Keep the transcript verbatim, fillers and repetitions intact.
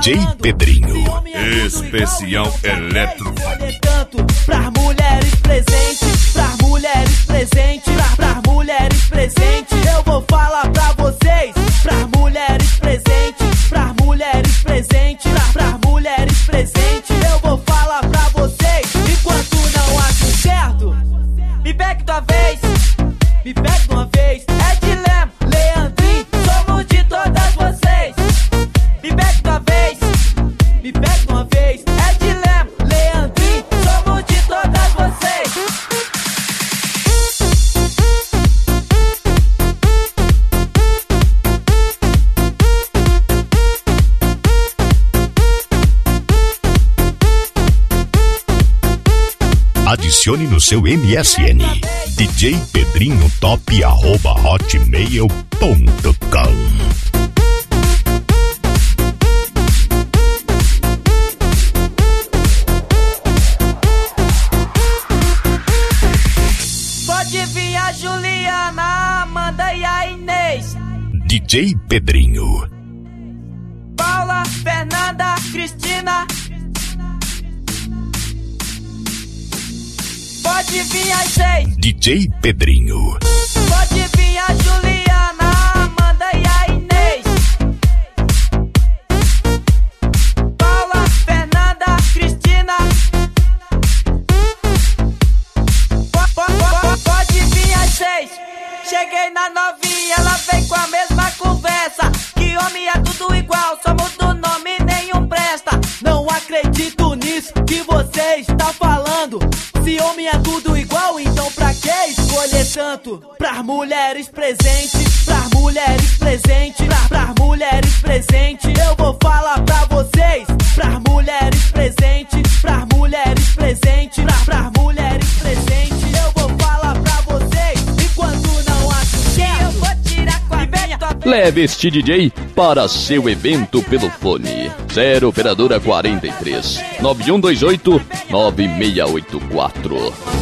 J Pedrinho. Especial Eletro. Pras mulheres presentes, pras mulheres presentes, pras, pras mulheres presentes, eu vou falar pra vocês. Pras mulheres presentes, pras mulheres presentes, pras, pras mulheres presentes, eu vou falar pra vocês. Enquanto não acho certo, me pegue de uma vez, me pegue de uma vez. É dilema, Leandrinho, somos de todas vocês. Me pegue de uma vez, me pegue de uma vez. É dilema, Leandrinho, somos de todas vocês. Adicione no seu M S N D J Pedrinho Top arroba hotmail ponto com. Pode vir a Juliana, a Amanda e a Inês, D J Pedrinho. Paula, Fernanda, Cristina. Pode vir as seis, D J Pedrinho. pode vir a Juliana, a Amanda e a Inês, Paula, Fernanda, Cristina. Po- po- po- Pode vir as seis. Cheguei na novinha, ela vem com a mesma conversa. Que homem é tudo igual, só muda o nome, nenhum presta. Não acredito nisso que você está falando. Se homem é tudo igual, então pra que escolher tanto? Pras mulheres presentes, pras mulheres presentes, pras, pras mulheres presentes, eu vou falar pra vocês. Pras mulheres presentes, pras mulheres presentes, pras, pras mulheres presentes, eu vou falar pra vocês. Enquanto não acho certo, eu vou tirar com a minha. Leve este D J para seu evento pelo fone zero operadora quarenta e três nove um dois oito nove seis oito quatro.